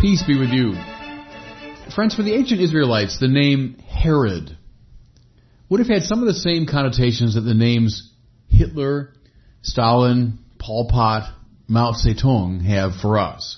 Peace be with you. Friends, for the ancient Israelites, the name Herod would have had some of the same connotations that the names Hitler, Stalin, Pol Pot, Mao Zedong have for us.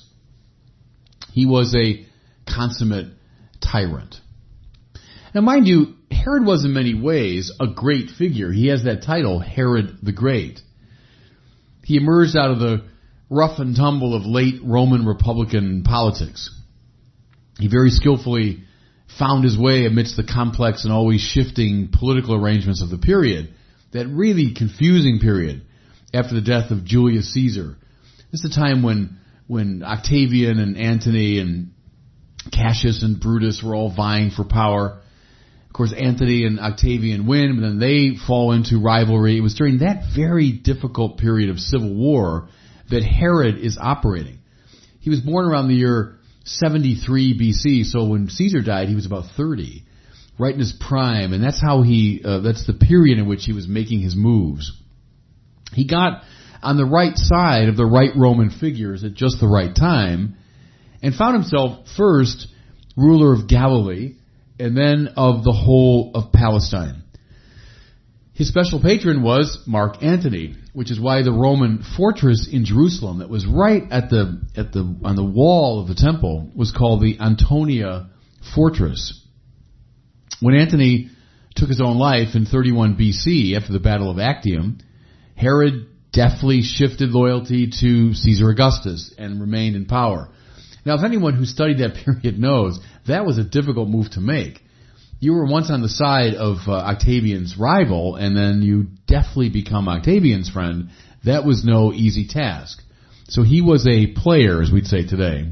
He was a consummate tyrant. Now, mind you, Herod was in many ways a great figure. He has that title, Herod the Great. He emerged out of the rough and tumble of late Roman Republican politics. He very skillfully found his way amidst the complex and always shifting political arrangements of the period, that really confusing period after the death of Julius Caesar. This is the time when Octavian and Antony and Cassius and Brutus were all vying for power. Of course, Antony and Octavian win, but then they fall into rivalry. It was during that very difficult period of civil war that Herod is operating. He was born around the year 73 BC, so when Caesar died, he was about 30, right in his prime, and that's how that's the period in which he was making his moves. He got on the right side of the right Roman figures at just the right time, and found himself first ruler of Galilee, and then of the whole of Palestine. His special patron was Mark Antony, which is why the Roman fortress in Jerusalem that was right on the wall of the temple was called the Antonia Fortress. When Antony took his own life in 31 BC after the Battle of Actium, Herod deftly shifted loyalty to Caesar Augustus and remained in power. Now, if anyone who studied that period knows, that was a difficult move to make. You were once on the side of Octavian's rival, and then you deftly become Octavian's friend. That was no easy task. So he was a player, as we'd say today.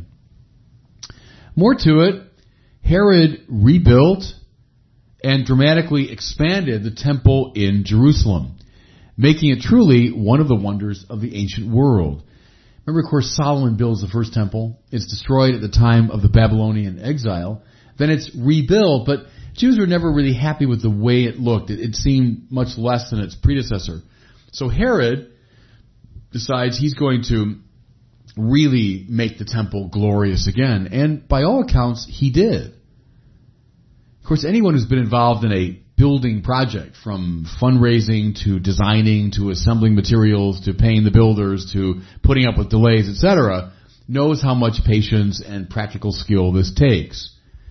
More to it, Herod rebuilt and dramatically expanded the temple in Jerusalem, making it truly one of the wonders of the ancient world. Remember, of course, Solomon builds the first temple. It's destroyed at the time of the Babylonian exile. Then it's rebuilt, but Jews were never really happy with the way it looked. It seemed much less than its predecessor. So Herod decides he's going to really make the temple glorious again. And by all accounts, he did. Of course, anyone who's been involved in a building project, from fundraising to designing to assembling materials to paying the builders to putting up with delays, etc., knows how much patience and practical skill this takes.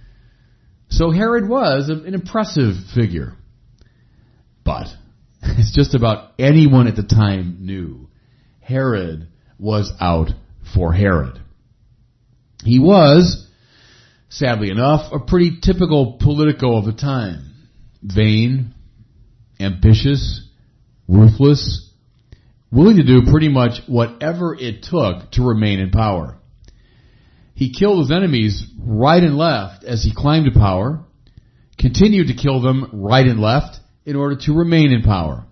So Herod was an impressive figure. But, as just about anyone at the time knew, Herod was out for Herod. He was, sadly enough, a pretty typical politico of the time. Vain, ambitious, ruthless, willing to do pretty much whatever it took to remain in power. He killed his enemies right and left as he climbed to power, continued to kill them right and left in order to remain in power.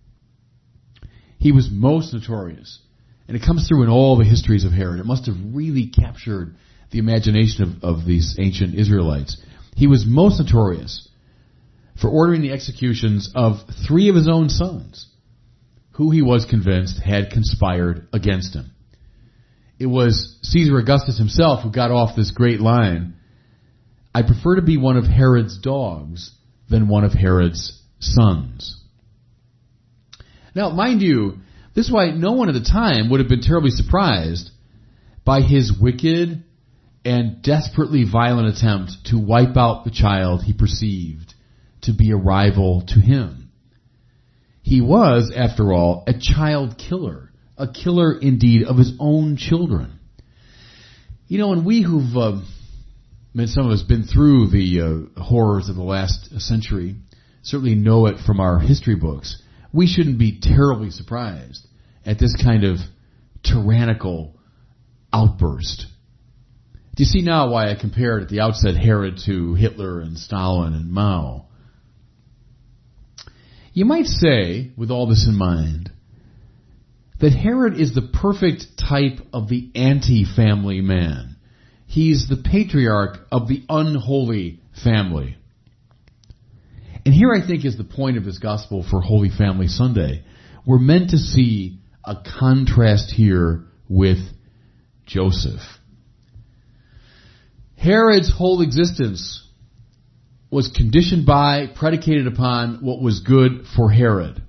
He was most notorious, and it comes through in all the histories of Herod. It must have really captured the imagination of these ancient Israelites. He was most notorious for ordering the executions of 3 of his own sons, who he was convinced had conspired against him. It was Caesar Augustus himself who got off this great line, "I prefer to be one of Herod's dogs than one of Herod's sons." Now, mind you, this is why no one at the time would have been terribly surprised by his wicked and desperately violent attempt to wipe out the child he perceived to be a rival to him. He was, after all, a child killer. A killer, indeed, of his own children. You know, and we who've, some of us been through the horrors of the last century, certainly know it from our history books. We shouldn't be terribly surprised at this kind of tyrannical outburst. Do you see now why I compared at the outset Herod to Hitler and Stalin and Mao? You might say, with all this in mind, that Herod is the perfect type of the anti-family man. He's the patriarch of the unholy family. And here I think is the point of this gospel for Holy Family Sunday. We're meant to see a contrast here with Joseph. Herod's whole existence was conditioned by, predicated upon what was good for Herod.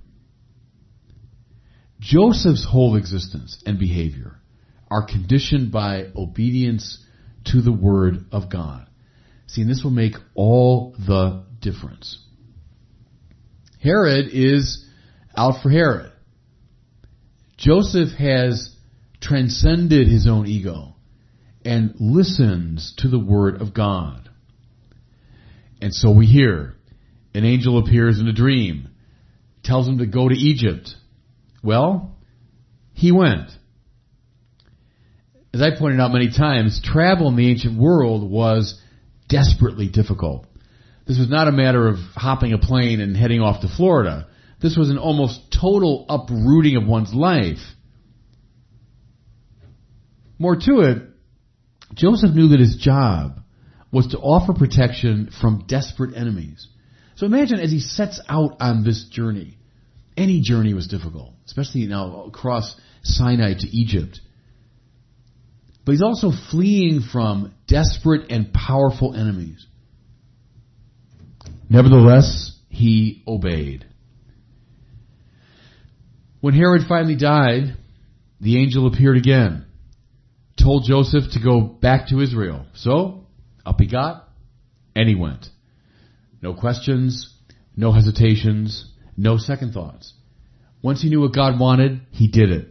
Joseph's whole existence and behavior are conditioned by obedience to the Word of God. See, and this will make all the difference. Herod is out for Herod. Joseph has transcended his own ego and listens to the Word of God. And so we hear an angel appears in a dream, tells him to go to Egypt. Well, he went. As I pointed out many times, travel in the ancient world was desperately difficult. This was not a matter of hopping a plane and heading off to Florida. This was an almost total uprooting of one's life. More to it, Joseph knew that his job was to offer protection from desperate enemies. So imagine as he sets out on this journey. Any journey was difficult, especially now across Sinai to Egypt. But he's also fleeing from desperate and powerful enemies. Nevertheless, he obeyed. When Herod finally died, the angel appeared again, told Joseph to go back to Israel. So, up he got, and he went. No questions, no hesitations, no second thoughts. Once he knew what God wanted, he did it.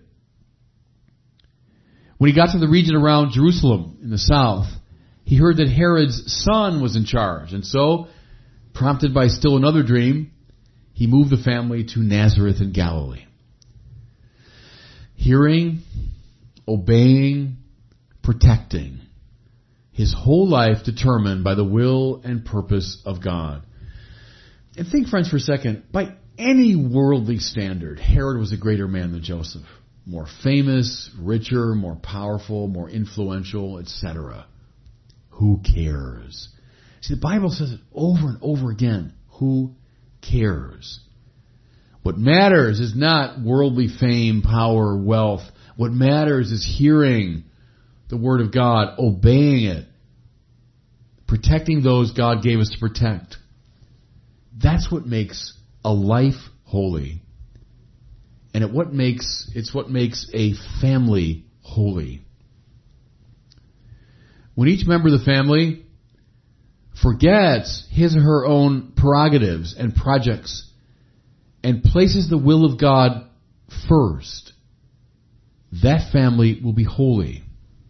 When he got to the region around Jerusalem in the south, he heard that Herod's son was in charge. And so, prompted by still another dream, he moved the family to Nazareth in Galilee. Hearing, obeying, protecting. His whole life determined by the will and purpose of God. And think, friends, for a second, by any worldly standard, Herod was a greater man than Joseph. More famous, richer, more powerful, more influential, etc. Who cares? See, the Bible says it over and over again. Who cares? What matters is not worldly fame, power, wealth. What matters is hearing the Word of God, obeying it, protecting those God gave us to protect. That's what makes a life holy. And it's what makes a family holy. When each member of the family forgets his or her own prerogatives and projects and places the will of God first, that family will be holy.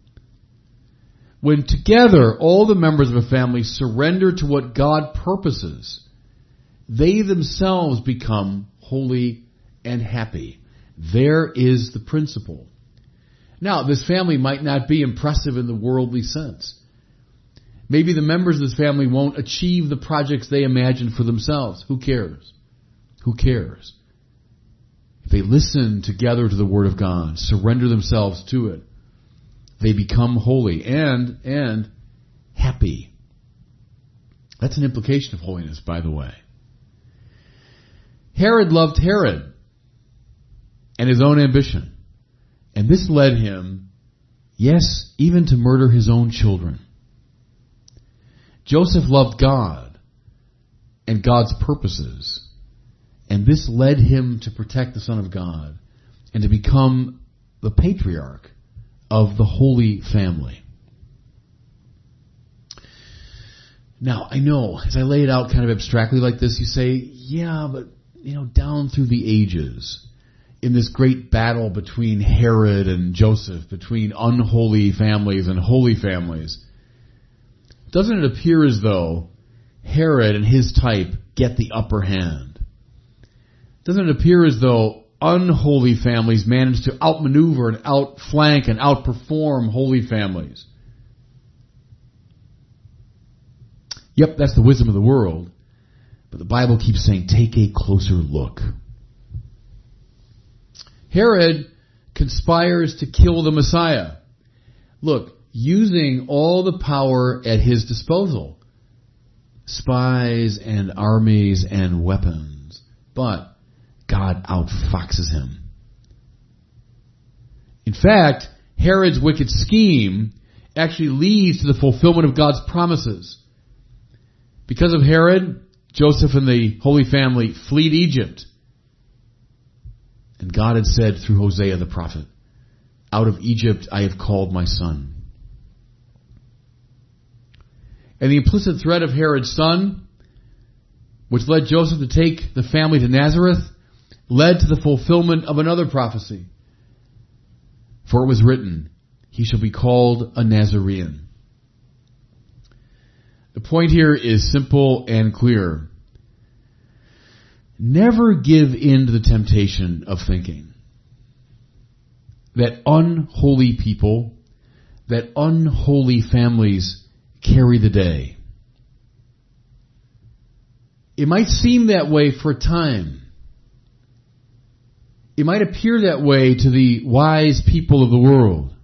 When together all the members of a family surrender to what God purposes, they themselves become holy and happy. There is the principle. Now, this family might not be impressive in the worldly sense. Maybe the members of this family won't achieve the projects they imagine for themselves. Who cares? Who cares? If they listen together to the Word of God, surrender themselves to it, they become holy and happy. That's an implication of holiness, by the way. Herod loved Herod and his own ambition. And this led him, yes, even to murder his own children. Joseph loved God and God's purposes. And this led him to protect the Son of God and to become the patriarch of the Holy Family. Now, I know, as I lay it out kind of abstractly like this, you say, yeah, but, down through the ages, in this great battle between Herod and Joseph, between unholy families and holy families, doesn't it appear as though Herod and his type get the upper hand? Doesn't it appear as though unholy families manage to outmaneuver and outflank and outperform holy families? Yep, that's the wisdom of the world. But the Bible keeps saying, take a closer look. Herod conspires to kill the Messiah. Look, using all the power at his disposal. Spies and armies and weapons. But God outfoxes him. In fact, Herod's wicked scheme actually leads to the fulfillment of God's promises. Because of Herod, Joseph and the Holy Family fled Egypt. And God had said through Hosea the prophet, "Out of Egypt I have called my son." And the implicit threat of Herod's son, which led Joseph to take the family to Nazareth, led to the fulfillment of another prophecy. For it was written, "He shall be called a Nazarene." The point here is simple and clear. Never give in to the temptation of thinking that unholy people, that unholy families carry the day. It might seem that way for a time. It might appear that way to the wise people of the world.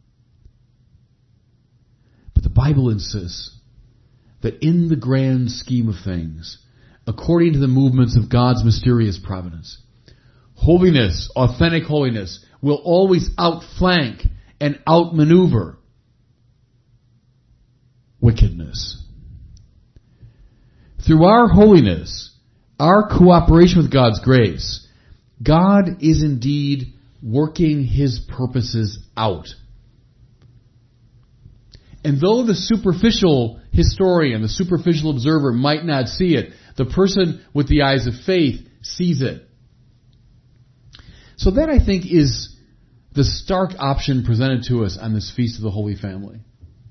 But the Bible insists that in the grand scheme of things, according to the movements of God's mysterious providence, holiness, authentic holiness, will always outflank and outmaneuver wickedness. Through our holiness, our cooperation with God's grace, God is indeed working His purposes out. And though the superficial historian, the superficial observer might not see it, the person with the eyes of faith sees it. So that, I think, is the stark option presented to us on this Feast of the Holy Family.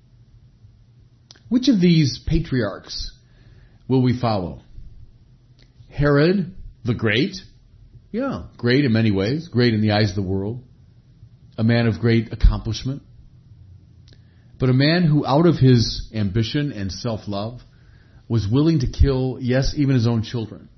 Which of these patriarchs will we follow? Herod the Great? Yeah, great in many ways, great in the eyes of the world. A man of great accomplishment. But a man who, out of his ambition and self-love, was willing to kill, yes, even his own children.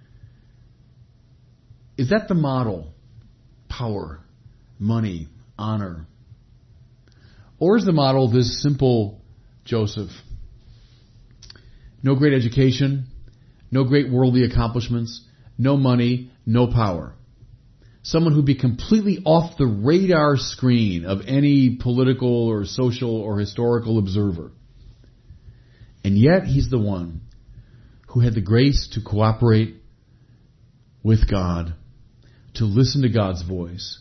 Is that the model? Power, money, honor. Or is the model this simple Joseph? No great education, no great worldly accomplishments, no money, no power. Someone who'd be completely off the radar screen of any political or social or historical observer. And yet he's the one who had the grace to cooperate with God, to listen to God's voice.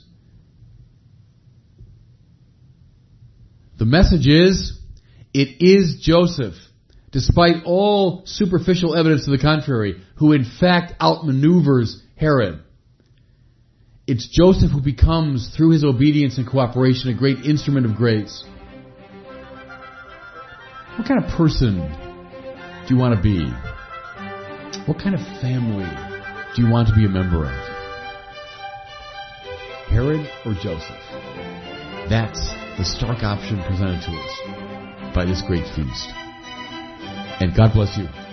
The message is, it is Joseph, despite all superficial evidence to the contrary, who in fact outmaneuvers Herod. It's Joseph who becomes, through his obedience and cooperation, a great instrument of grace. What kind of person do you want to be? What kind of family do you want to be a member of? Herod or Joseph? That's the stark option presented to us by this great feast. And God bless you.